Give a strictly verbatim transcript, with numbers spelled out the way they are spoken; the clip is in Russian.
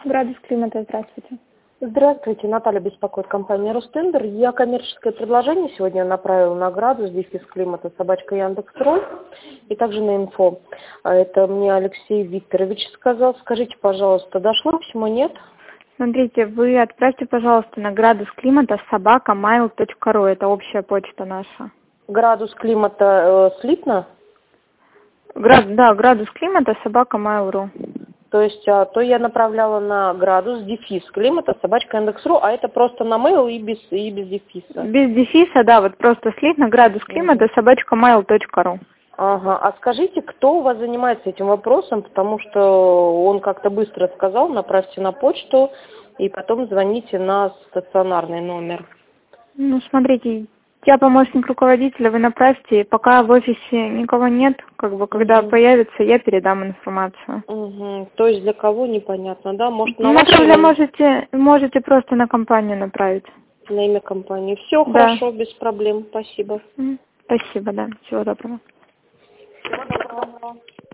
Градус климата, здравствуйте. Здравствуйте, Наталья беспокоит компания Ростендер. Я коммерческое предложение сегодня направила на градус, дефис климата, собачка Яндекс.ру и также на инфо. Это мне Алексей Викторович сказал. Скажите, пожалуйста, дошло письмо, нет? Смотрите, вы отправьте, пожалуйста, на градус климата собака mail точка ру. Это общая почта наша. Градус климата э, слитно? Град, да, градус климата собака mail точка ру. То есть, а, то я направляла на градус, дефис климата, собачка Яндекс.ру, а это просто на mail и без, и без дефиса. Без дефиса, да, вот просто слитно градус климата Угу. собачка mail точка ру. Ага, а скажите, кто у вас занимается этим вопросом, потому что он как-то быстро сказал, направьте на почту и потом звоните на стационарный номер. Ну, смотрите, я помощник руководителя, вы направьте, пока в офисе никого нет, как бы, когда Угу. появится, я передам информацию. Угу. То есть для кого непонятно, да? Может, на На ваше самом деле имя, можете, можете просто на компанию направить. на имя компании. Все Да. хорошо, без проблем, спасибо. М, Спасибо, да. Всего доброго.